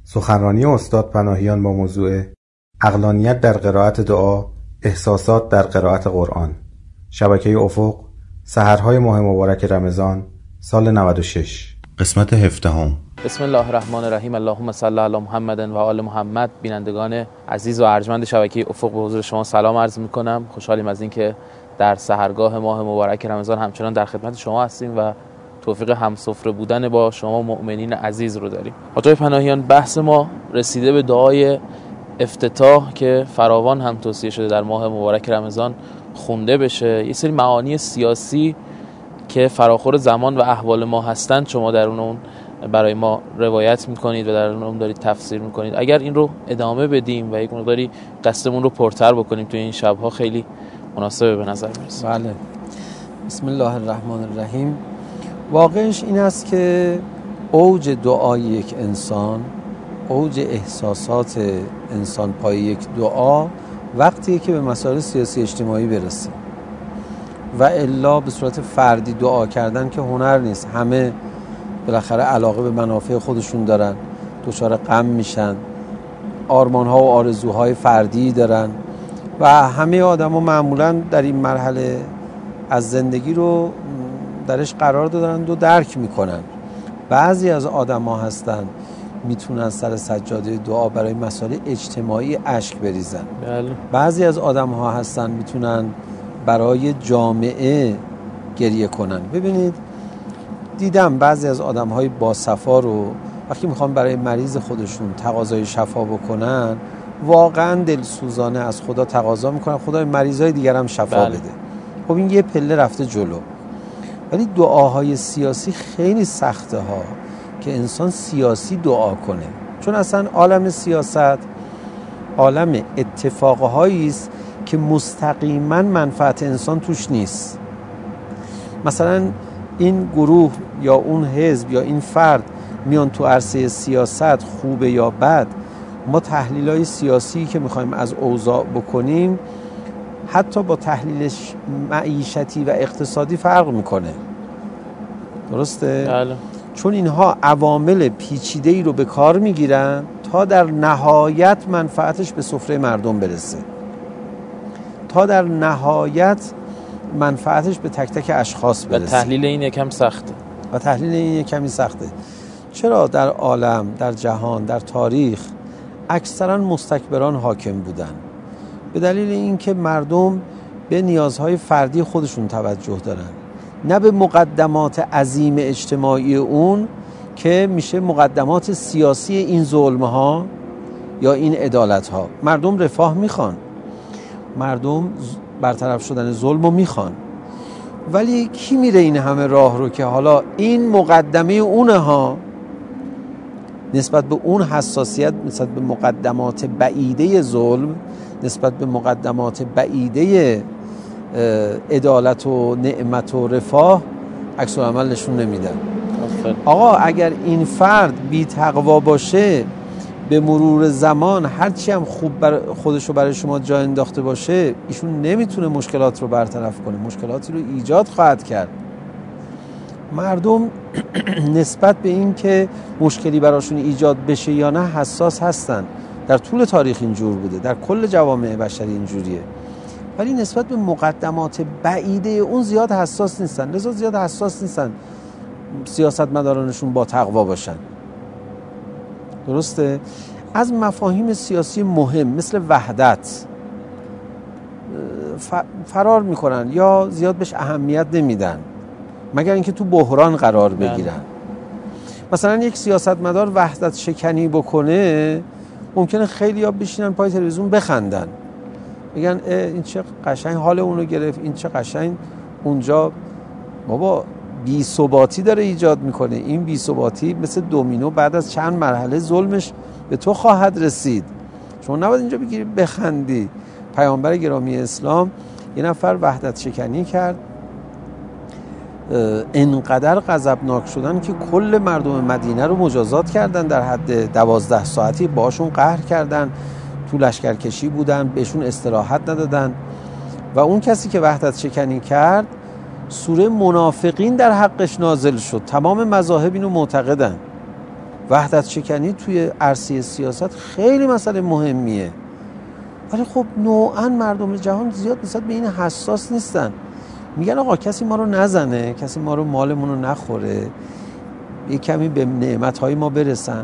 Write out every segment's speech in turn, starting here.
سخنرانی استاد پناهیان با موضوع عقلانیت در قرائت دعا، احساسات در قرائت قرآن، شبکه افق، سحرهای ماه مبارک رمضان، سال 96. قسمت 17. بسم الله الرحمن الرحیم. اللهم صل علی محمد و آل محمد. بینندگان عزیز و ارجمند شبکه افق، به حضور شما سلام عرض می‌کنم. خوشحالیم از اینکه در سحرگاه ماه مبارک رمضان همچنان در خدمت شما هستیم و توفیق همسفره بودن با شما مؤمنین عزیز رو داریم. آقای پناهیان، بحث ما رسیده به دعای افتتاح که فراوان هم توصیه شده در ماه مبارک رمضان خونده بشه. یه سری معانی سیاسی که فراخور زمان و احوال ما هستند شما در اون برای ما روایت میکنید و در اون دارید تفسیر میکنید. اگر این رو ادامه بدیم و یک مقداری قصدمون رو پرتر بکنیم توی این شبها خیلی مناسبه به نظر میرسه. بله. بسم الله الرحمن الرحیم. واقعش این است که اوج دعای یک انسان، اوج احساسات انسان پای یک دعا وقتیه که به مسائل سیاسی اجتماعی برسه و الا به صورت فردی دعا کردن که هنر نیست. همه بالاخره علاقه به منافع خودشون دارن، دچار غم میشن، آرمان‌ها و آرزوهای فردی دارن و همه آدم‌ها معمولاً در این مرحله از زندگی رو درش قرار دادن و درک میکنن. بعضی از آدم‌ها هستن میتونن سر سجاده دعا برای مسائل اجتماعی اشک بریزن. بله. بعضی از آدم‌ها هستن میتونن برای جامعه گریه کنن. ببینید، دیدم بعضی از آدم‌های با صفا رو وقتی میخوان برای مریض خودشون تقاضای شفا بکنن واقعا دلسوزانه از خدا تقاضا میکنن خدا مریضای دیگر هم شفا بده. خب این یه پله رفته جلو. ولی دعاهای سیاسی خیلی سخته ها که انسان سیاسی دعا کنه، چون اصلا عالم سیاست عالم اتفاقهایی است که مستقیما منفعت انسان توش نیست. مثلا این گروه یا اون حزب یا این فرد میان تو عرصه سیاست، خوبه یا بد، ما تحلیل‌های سیاسی که میخوایم از اوضاع بکنیم حتی با تحلیلش معیشتی و اقتصادی فرق میکنه. درسته؟ بله. چون اینها عوامل پیچیده‌ای رو به کار میگیرن تا در نهایت منفعتش به سفره مردم برسه، تا در نهایت منفعتش به تک تک اشخاص برسه. و تحلیل این یکم سخته. کمی سخته. چرا در عالم، در جهان، در تاریخ اکثرا مستکبران حاکم بودن؟ به دلیل اینکه مردم به نیازهای فردی خودشون توجه دارن، نه به مقدمات عظیم اجتماعی اون که میشه مقدمات سیاسی این ظلم‌ها یا این عدالت‌ها. مردم رفاه میخوان، مردم برطرف شدن ظلم رو میخوان، ولی کی میره این همه راه رو که حالا این مقدمه اونه ها نسبت به اون حساسیت، نسبت به مقدمات بعیده ظلم، نسبت به مقدمات بعیده عدالت و نعمت و رفاه عکس العمل نشون نمیدن. آقا اگر این فرد بی تقوا باشه، به مرور زمان هرچی هم خوب خودشو برای شما جا انداخته باشه، ایشون نمیتونه مشکلات رو برطرف کنه، مشکلاتی رو ایجاد خواهد کرد. مردم نسبت به این که مشکلی براشون ایجاد بشه یا نه حساس هستن. در طول تاریخ اینجور بوده، در کل جوامع بشری اینجوریه، ولی نسبت به مقدمات بعیده اون زیاد حساس نیستن. لذا زیاد حساس نیستن سیاستمدارانشون با تقوا باشن. درسته؟ از مفاهیم سیاسی مهم مثل وحدت فرار میکنن یا زیاد بهش اهمیت نمیدن، مگر اینکه تو بحران قرار بگیرن. مثلا یک سیاستمدار وحدت شکنی بکنه، ممکنه خیلی ها بشینن پای تلویزیون بخندن، بگن این چه قشنگ حال اونو گرفت، این چه قشنگ اونجا. بابا بی‌ثباتی داره ایجاد میکنه. این بی‌ثباتی مثل دومینو بعد از چند مرحله ظلمش به تو خواهد رسید. شما نباید اینجا بگیری بخندی. پیامبر گرامی اسلام یه نفر وحدت شکنی کرد، انقدر غضبناک شدن که کل مردم مدینه رو مجازات کردن، در حد 12 ساعتی باشون قهر کردن، تو لشکرکشی بودن، بهشون استراحت ندادن. و اون کسی که وحدت شکنی کرد سوره منافقین در حقش نازل شد. تمام مذاهب اینو معتقدن. وحدت شکنی توی عرصه سیاست خیلی مسئله مهمیه، ولی خب نوعاً مردم جهان زیاد نسبت به این حساس نیستن. میگن آقا کسی ما رو نزنه، کسی ما رو مالمون رو نخوره، یه کمی به نعمت‌های ما برسن،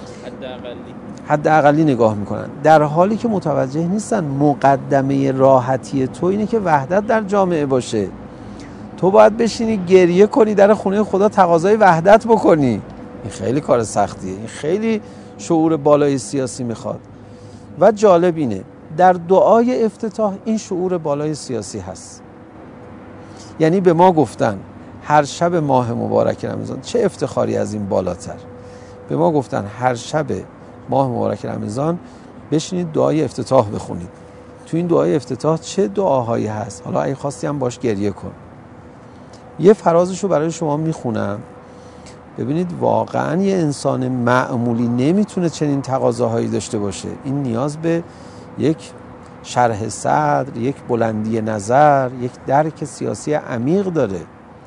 حداقلی نگاه میکنن، در حالی که متوجه نیستن مقدمه راحتی تو اینه که وحدت در جامعه باشه. تو باید بشینی گریه کنی در خونه خدا تقاضای وحدت بکنی. این خیلی کار سختیه، این خیلی شعور بالای سیاسی میخواد. و جالب اینه در دعای افتتاح این شعور بالای سیاسی هست. یعنی به ما گفتن هر شب ماه مبارک رمضان، چه افتخاری از این بالاتر، به ما گفتن هر شب ماه مبارک رمضان بشینید دعای افتتاح بخونید. تو این دعای افتتاح چه دعاهایی هست؟ حالا اگه خواستی هم باش گریه کن. یه فرازشو برای شما میخونم ببینید واقعا یه انسان معمولی نمیتونه چنین تقاضاهایی داشته باشه. این نیاز به یک شرح صدر، یک بلندی نظر، یک درک سیاسی عمیق داره.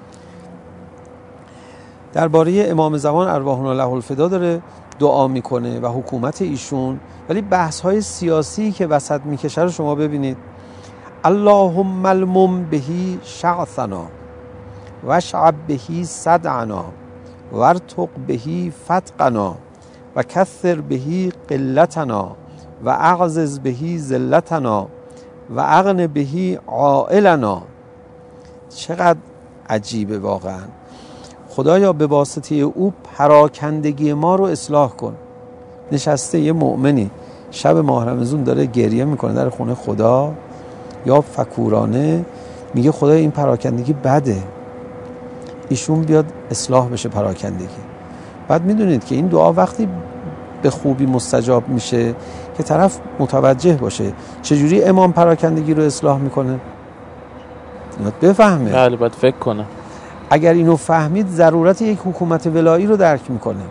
درباره امام زمان ارواحنا له الفدا داره دعا میکنه و حکومت ایشون، ولی بحث‌های سیاسی که وسط میکشه رو شما ببینید. اللهم المم بهی شعثنا واشعب بهی صدعنا وارتق بهی فتقنا و کثر بهی قلتنا و اعزز بهی ذلتنا و اغن بهی عائلنا. چقدر عجیبه واقعا. خدایا به واسطه او پراکندگی ما رو اصلاح کن. نشسته یه مؤمنی شب ماه رمضان داره گریه میکنه در خونه خدا، یا فکورانه میگه خدایا این پراکندگی بده، ایشون بیاد اصلاح بشه پراکندگی. بعد میدونید که این دعا وقتی به خوبی مستجاب میشه که طرف متوجه باشه چجوری امام پراکندگی رو اصلاح میکنه، باید بفهمه. بله باید فکر کنه. اگر اینو فهمید ضرورت یک حکومت ولایی رو درک میکنه.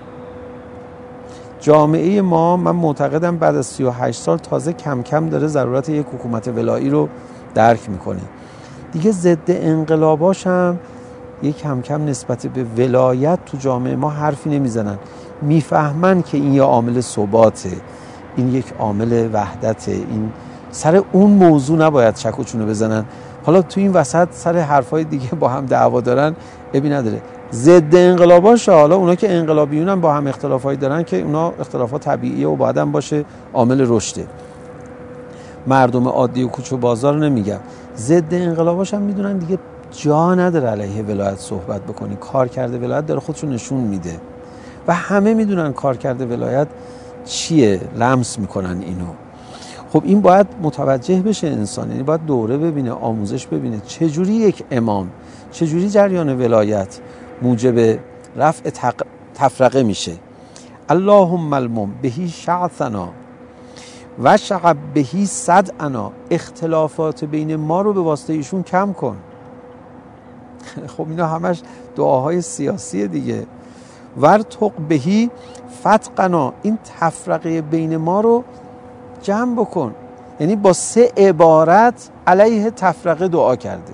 جامعه ما من معتقدم بعد از 38 سال تازه کم کم داره ضرورت یک حکومت ولایی رو درک میکنه. دیگه ضد انقلاباش هم یک کم کم نسبت به ولایت تو جامعه ما حرفی نمیزنن. میفهمن که این یه عامل ثباته، این یک عامل وحدته، این سر اون موضوع نباید چک و چونه بزنن. حالا تو این وسط سر حرفای دیگه با هم دعوا دارن ابی نداره. ضد انقلاباش حالا اونا که انقلابیونن با هم اختلافایی دارن که اونا اختلافات طبیعیه و باید هم باشه، عامل رشده. مردم عادی و کوچه و بازار نمیگم. ضد انقلاباش هم میدونن دیگه جا نداره علیه ولایت صحبت بکنی. کار کرده ولایت داره خودشو نشون میده و همه میدونن کار کرده ولایت چیه، لمس میکنن اینو. خب این باید متوجه بشه انسان، یعنی باید دوره ببینه، آموزش ببینه چجوری یک امام، چجوری جریان ولایت موجب رفع تفرقه میشه. اللهم المم بهی شعثنا و شعب بهی صدعنا. اختلافات بین ما رو به واسطه ایشون کم کن. خب اینا همش دعاهای سیاسی دیگه. ورتق بهی فتقنا. این تفرقه بین ما رو جمع بکن. یعنی با 3 عبارت علیه تفرقه دعا کرده.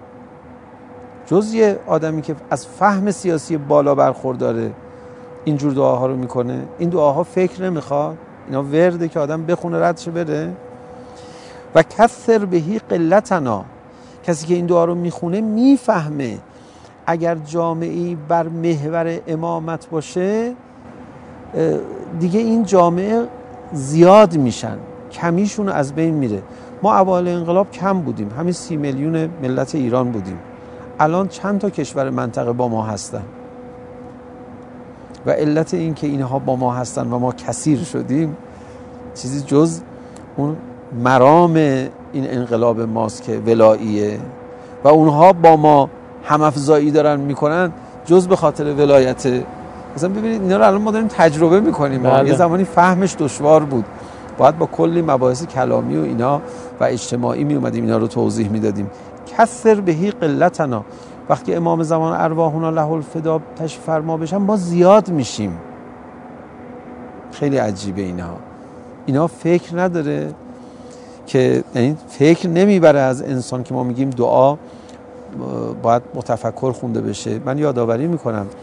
جز یه آدمی که از فهم سیاسی بالا برخورداره اینجور دعاها رو میکنه. این دعاها فکر نمیخواد، اینا ورده که آدم بخونه ردش بره. و کثر بهی قلتنا. کسی که این دعا رو میخونه میفهمه اگر جامعه‌ای بر محور امامت باشه دیگه این جامعه زیاد میشن، کمیشون از بین میره. ما اوایل انقلاب کم بودیم، همین 30 میلیون ملت ایران بودیم. الان چند تا کشور منطقه با ما هستن و علت این که اینها با ما هستن و ما کثیر شدیم چیزی جز اون مرام این انقلاب ماست که ولاییه و اونها با ما همافزایی دارن میکنن جز به خاطر ولایته. مثلا ببینید اینا رو الان ما داریم تجربه میکنیم. یه زمانی فهمش دشوار بود، باید با کلی مباحث کلامی و اینا و اجتماعی می اومدیم اینا رو توضیح میدادیم. کثر بهی قلتنا. وقتی امام زمان ارواحنا له الفدا تشریف فرما بشن ما زیاد میشیم. خیلی عجیبه اینا فکر نداره که، یعنی فکر نمیبره از انسان که ما میگیم دعا باید متفکر خونده بشه. من یادآوری میکنم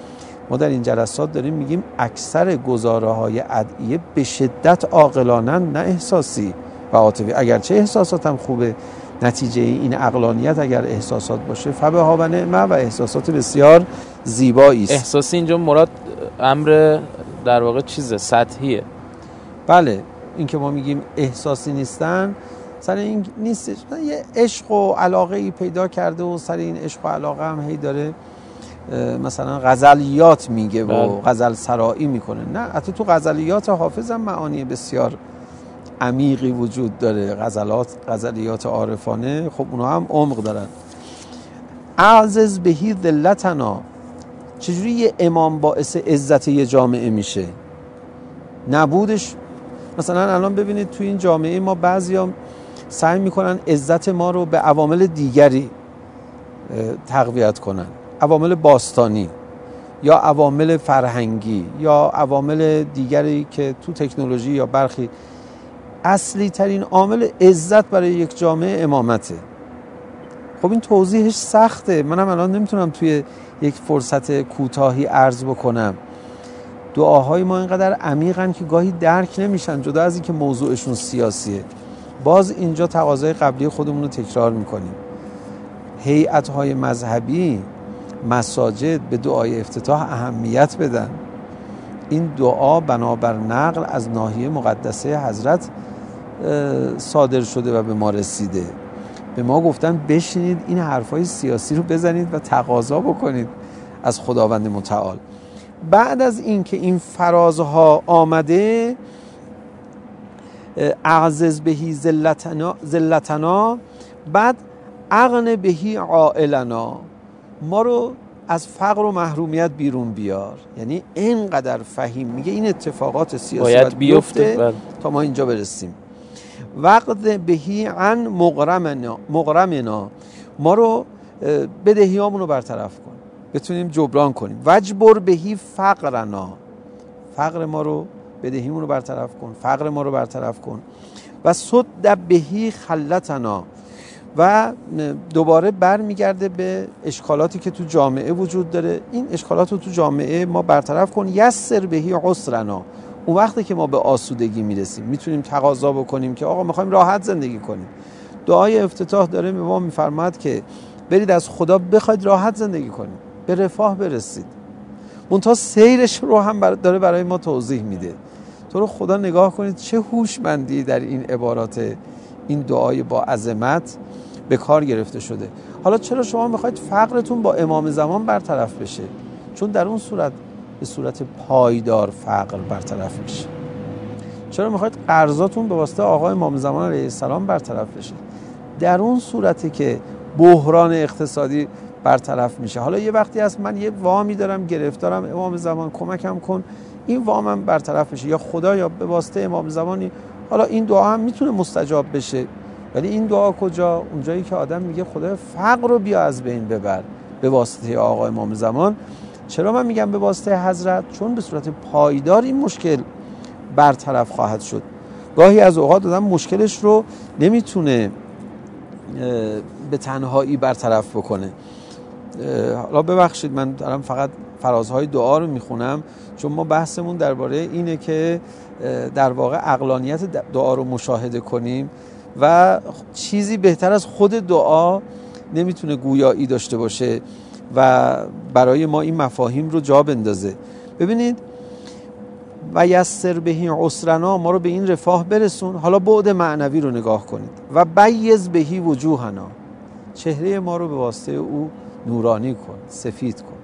ما در این جلسات داریم میگیم اکثر گزاره‌های ادعیه به شدت عاقلانه‌اند، نه احساسی و عاطفی. اگرچه احساسات هم خوبه، نتیجه این عقلانیت اگر احساسات باشه فبها و نعمه و احساسات بسیار زیبایی است. احساسی اینجا مراد امر در واقع چیزه سطحیه. بله، این که ما میگیم احساسی نیستن سر این نیستش، یه عشق و علاقه ای پیدا کرده و سر این عشق و علاقه هم هی داره مثلا غزلیات میگه و غزل سرایی میکنه. نه، حتی تو غزلیات حافظ هم معانی بسیار عمیقی وجود داره. غزلیات عارفانه خب اونها هم عمق دارن. اعزز بهی ذلتنا، چجوری یه امام باعث عزت یه جامعه میشه؟ نبودش. مثلا الان ببینید تو این جامعه ما بعضیا سعی میکنن عزت ما رو به عوامل دیگری تقویت کنن، عوامل باستانی یا عوامل فرهنگی یا عوامل دیگری که تو تکنولوژی یا برخی. اصلی ترین عامل عزت برای یک جامعه امامته. خب این توضیحش سخته، منم الان نمیتونم توی یک فرصت کوتاهی عرض بکنم. دعاهای ما اینقدر عمیقن که گاهی درک نمیشن، جدا از این که موضوعشون سیاسیه. باز اینجا تقاضای قبلی خودمون رو تکرار میکنیم. هیئت‌های مذهبی، مساجد به دعای افتتاح اهمیت بدن. این دعا بنابر نقل از ناحیه مقدسه حضرت صادر شده و به ما رسیده. به ما گفتن بشینید این حرفای سیاسی رو بزنید و تقاضا بکنید از خداوند متعال. بعد از این که این فرازها آمده، اعزز بهی ذلتنا، بعد اغن بهی عائلنا، ما رو از فقر و محرومیت بیرون بیار. یعنی اینقدر فهیم میگه این اتفاقات سیاسی باید بیفته تا ما اینجا برسیم. وقت بهی عن مغرمنا، ما رو بدهیامون رو برطرف کن، بتونیم جبران کنیم. وجبر بهی فقرنا، فقر ما رو، بدهیمون رو برطرف کن، فقر ما رو برطرف کن. و سد بهی خلتنا، و دوباره برمیگرده به اشکالاتی که تو جامعه وجود داره. این اشکالات رو تو جامعه ما برطرف کن. یسر بهی عسرنا، اون وقتی که ما به آسودگی میرسیم میتونیم تقاضا بکنیم که آقا میخوایم راحت زندگی کنیم. دعای افتتاح داره به ما میفرماد که برید از خدا بخواید راحت زندگی کنید، به رفاه برسید. منتها سیرش رو هم داره برای ما توضیح میده. تو رو خدا نگاه کنید چه هوشمندی در این عبارات این دعای با عظمت به کار گرفته شده. حالا چرا شما میخواید فقرتون با امام زمان برطرف بشه؟ چون در اون صورت به صورت پایدار فقر برطرف میشه. چرا میخواید قرضاتون به واسطه آقا امام زمان علیه السلام برطرف بشه؟ در اون صورتی که بحران اقتصادی برطرف میشه. حالا یه وقتی هست من یه وامی دارم گرفتارم، امام زمان کمکم کن این وامم برطرف بشه، یا خدا یا به واسطه امام زمانی. حالا این دعا هم میتونه مستجاب بشه، ولی این دعا کجا؟ اونجایی که آدم میگه خدا فقر رو بیا از بین ببر به واسطه آقا امام زمان. چرا من میگم به واسطه حضرت؟ چون به صورت پایدار این مشکل برطرف خواهد شد. گاهی از اوقات آدم مشکلش رو نمیتونه به تنهایی برطرف بکنه. حالا ببخشید من دارم فقط فرازهای دعا رو میخونم، چون ما بحثمون درباره اینه که در واقع عقلانیت دعا رو مشاهده کنیم و چیزی بهتر از خود دعا نمیتونه گویایی داشته باشه و برای ما این مفاهیم رو جا بندازه. ببینید و یسر بهی عسرنا، ما رو به این رفاه برسون. حالا بعد معنوی رو نگاه کنید. و بیض بهی وجوهنا، چهره ما رو به واسطه او نورانی کن، سفید کن.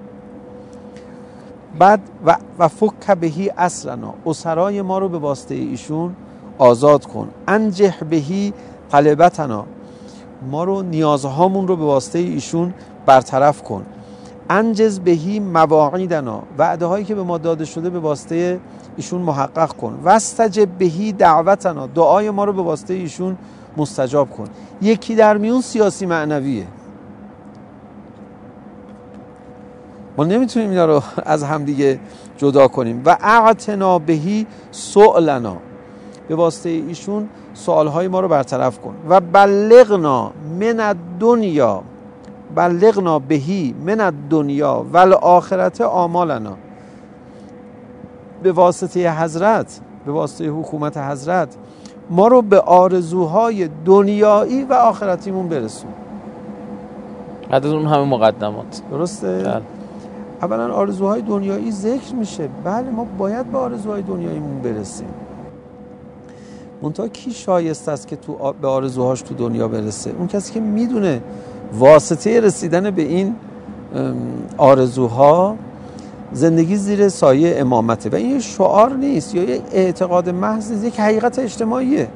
بعد و فک بهی اسرنا، اسرای ما رو به واسطه ایشون آزاد کن. انجح بهی طلبتنا، ما رو نیازهامون رو به واسطه ایشون برطرف کن. انجز بهی مواعیدنا، وعده هایی که به ما داده شده به واسطه ایشون محقق کن. واستجب بهی دعوتنا، دعای ما رو به واسطه ایشون مستجاب کن. یکی در میون سیاسی معنویه. ما نمیتونیم اینا رو از همدیگه جدا کنیم. و اعتنا بهی سؤلنا، به واسطه ایشون سوالهای ما رو برطرف کن. و بلغنا من الدنیا، بلغنا بهی من الدنیا والآخرت آمالنا، به واسطه حضرت، به واسطه حکومت حضرت ما رو به آرزوهای دنیایی و آخرتیمون برسون. بعد از اون همه مقدمات. درسته؟ بله. اولا آرزوهای دنیایی ذکر میشه. بله ما باید به آرزوهای دنیاییمون برسیم. منتها کی شایسته است که به آرزوهاش تو دنیا برسه؟ اون کسی که میدونه واسطه رسیدن به این آرزوها زندگی زیر سایه امامته و این شعار نیست یا یک اعتقاد محض نیست، یک حقیقت اجتماعیه،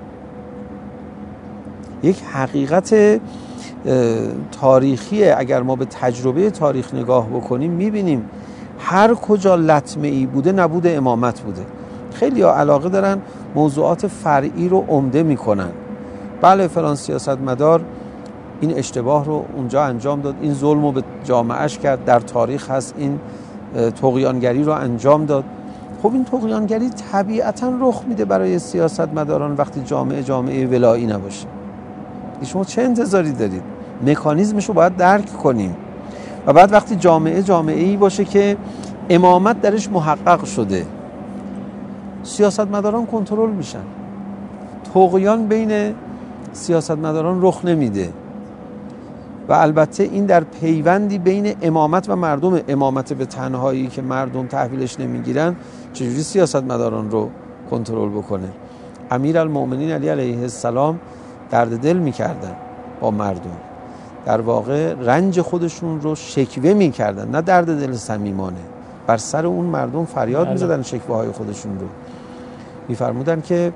یک حقیقت تاریخیه. اگر ما به تجربه تاریخ نگاه بکنیم میبینیم هر کجا لطمه ای بوده نبود امامت بوده. خیلی ها علاقه دارن موضوعات فرعی رو عمده میکنن. بله فلان سیاستمدار این اشتباه رو اونجا انجام داد، این ظلم رو به جامعهش کرد، در تاریخ هست این طغیانگری رو انجام داد. خب این طغیانگری طبیعتاً رخ میده برای سیاستمداران وقتی جامعه ولایی نباشه. شما چه انتظاری دارید؟ مکانیزمش رو باید درک کنیم و بعد وقتی جامعه‌ای باشه که امامت درش محقق شده، سیاستمداران کنترل میشن، طغیان بین سیاستمداران رخ نمیده و البته این در پیوندی بین امامت و مردم. امامت به تنهایی که مردم تحویلش نمیگیرن چجوری سیاستمداران رو کنترل بکنه؟ امیرالمؤمنین علی علیه السلام درد دل میکردن با مردم، در واقع رنج خودشون رو شکوه میکردن، نه درد دل صمیمانه. بر سر اون مردم فریاد میزدن، شکوه های خودشون رو میفرمودن که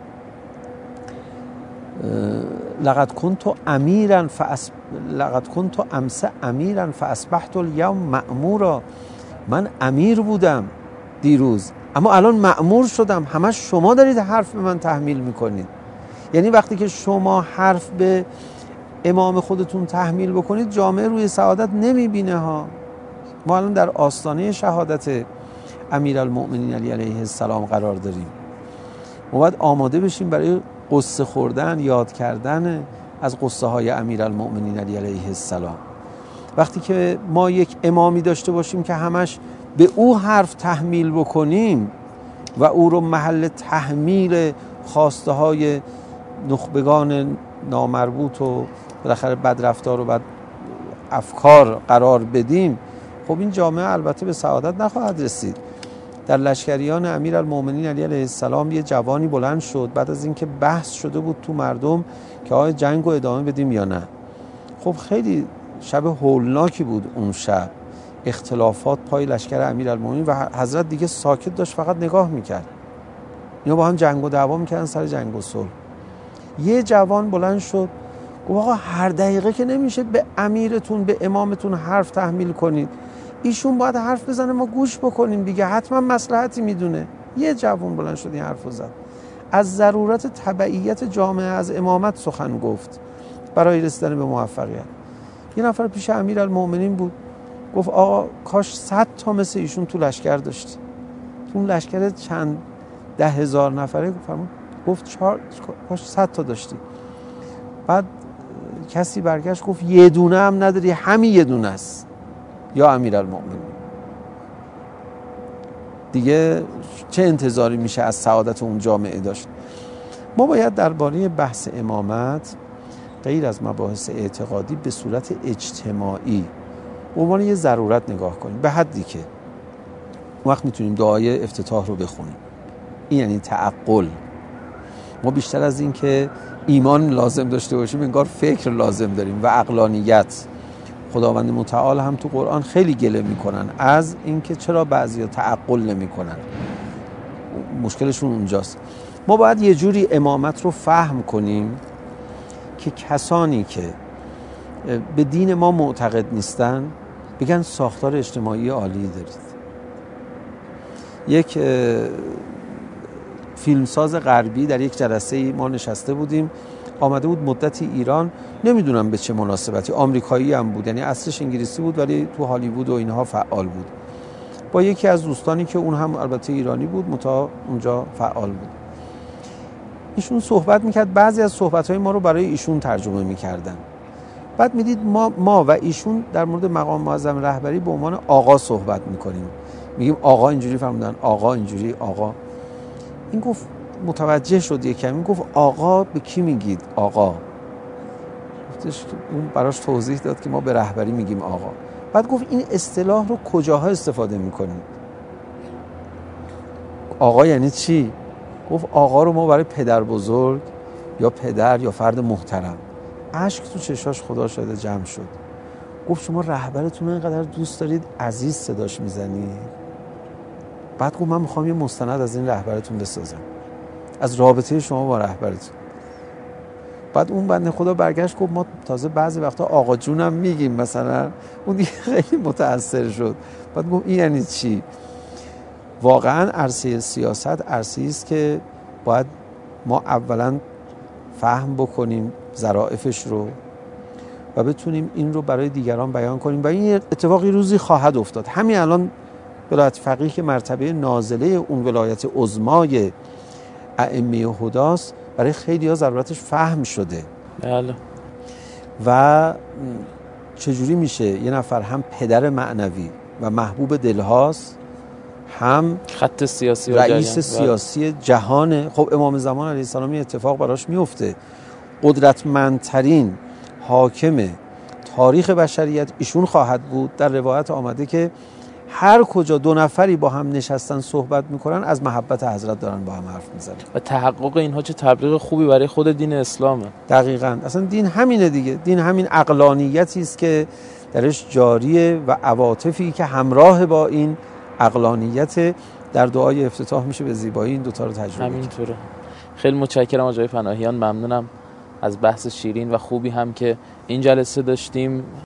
لقد كنت امس امیرا فاصبحت اليوم مأمورا. من امیر بودم دیروز اما الان مأمور شدم. همش شما دارید حرف به من تحمیل میکنید. یعنی وقتی که شما حرف به امام خودتون تحمیل بکنید جامعه روی سعادت نمیبینه ها. ما الان در آستانه شهادت امیرالمؤمنین علی علیه السلام قرار داریم. ما باید آماده بشیم برای قصه خوردن، یاد کردن از قصه های امیرالمؤمنین علی علیه السلام. وقتی که ما یک امامی داشته باشیم که همش به او حرف تحمیل بکنیم و او رو محل تحمیل خواسته های نخبگان نامربوط و بالاخره بدرفتار و بد افکار قرار بدیم، خب این جامعه البته به سعادت نخواهد رسید. در لشکریان امیرالمؤمنین علی علیه السلام یه جوانی بلند شد بعد از اینکه بحث شده بود تو مردم که آیا جنگ رو ادامه بدیم یا نه. خب خیلی شب هولناکی بود اون شب، اختلافات پای لشکر امیرالمؤمنین و حضرت دیگه ساکت داشت فقط نگاه میکرد. اینا با هم جنگ و دعوا میکردن سر جنگ و صلح. یه جوان بلند شد گفت آقا هر دقیقه که نمیشه به امیرتون به امامتون حرف تحمیل کنید، ایشون باید حرف بزنه ما گوش بکنیم دیگه، حتما مصلحتی میدونه. یه جوان بلند شد این حرفو زد، از ضرورت تبعیت جامعه از امامت سخن گفت برای رسیدن به موفقیت. یه نفر پیش امیرالمؤمنین بود گفت آقا کاش 100 تا مثل ایشون تو لشکر داشتی. تو اون لشکر چند 10,000 نفره گفت کاش 100 تا داشتی. بعد کسی برگشت گفت یه دونه هم نداری، همین یه دونه است یا امیرالمؤمنین. دیگه چه انتظاری میشه از سعادت اون جامعه داشت؟ ما باید درباره بحث امامت غیر از مباحث اعتقادی به صورت اجتماعی به عنوان یه ضرورت نگاه کنیم، به حدی که وقت میتونیم دعای افتتاح رو بخونیم. این یعنی تعقل. ما بیشتر از این که ایمان لازم داشته باشیم انگار فکر لازم داریم و عقلانیت. خداوند متعال هم تو قرآن خیلی گله میکنن از اینکه چرا بعضیا تعقل نمیکنن، مشکلشون اونجاست. ما باید یه جوری امامت رو فهم کنیم که کسانی که به دین ما معتقد نیستن بگن ساختار اجتماعی عالی دارید. یک فیلمساز غربی در یک جلسه ما نشسته بودیم، آمده بود مدتی ایران، نمیدونم به چه مناسبتی، آمریکایی هم بود، یعنی اصلش انگلیسی بود ولی تو هالیوود و اینها فعال بود. با یکی از دوستانی که اون هم البته ایرانی بود متا اونجا فعال بود. ایشون صحبت میکرد، بعضی از صحبتهای ما رو برای ایشون ترجمه میکردن. بعد میدید ما و ایشون در مورد مقام معظم رهبری به عنوان آقا صحبت میکنیم. میگیم آقا اینجوری فرمودن، آقا اینجوری، آقا. این گفت متوجه شد یک کمی، گفت آقا به کی میگید آقا؟ گفتش که اون براش توضیح داد که ما به رهبری میگیم آقا. بعد گفت این اصطلاح رو کجاها استفاده میکنیم؟ آقا یعنی چی؟ گفت آقا رو ما برای پدر بزرگ یا پدر یا فرد محترم. اشک تو چشاش خدا شده جمع شد. گفت شما رهبرتون اینقدر دوست دارید عزیز صداش میزنید؟ بعد گفت من میخوام یه مستند از این رهبرتون بسازم، از رابطه شما با رهبرتون. بعد اون بنده خدا برگشت گفت ما تازه بعضی وقتا آقا جونم میگیم مثلا. اون دیگه خیلی متأثر شد. بعد گفت این یعنی چی؟ واقعا عرصه سیاست عرصه‌ای است که باید ما اولا فهم بکنیم ظرافش رو و بتونیم این رو برای دیگران بیان کنیم و این اتفاقی روزی خواهد افتاد. همین الان ولایت فقیه که مرتبه نازله اون ولایت عظمای ائمه هداست، برای خیلی‌ها ضرورتش فهم شده. بله. و چجوری میشه یه نفر هم پدر معنوی و محبوب دلهاست، هم خط سیاسی و رئیس سیاسی جهانه. خب امام زمان علیه السلام این اتفاق براش میفته. قدرتمندترین حاکم تاریخ بشریت ایشون خواهد بود. در روایت آمده که هر کجا دو نفری با هم نشستن صحبت میکنن از محبت حضرت دارن با هم حرف میزنن و تحقق اینها چه تبلیغ خوبی برای خود دین اسلامه. دقیقاً. اصلا دین همینه دیگه. دین همین عقلانیتی است که درش جاریه و عواطفی که همراه با این عقلانیت در دعای افتتاح میشه به زیبایی این دوتا رو تجربه. همینطوره. خیلی متشکرم آقای پناهیان، ممنونم از بحث شیرین و خوبی هم که این جلسه داشتیم.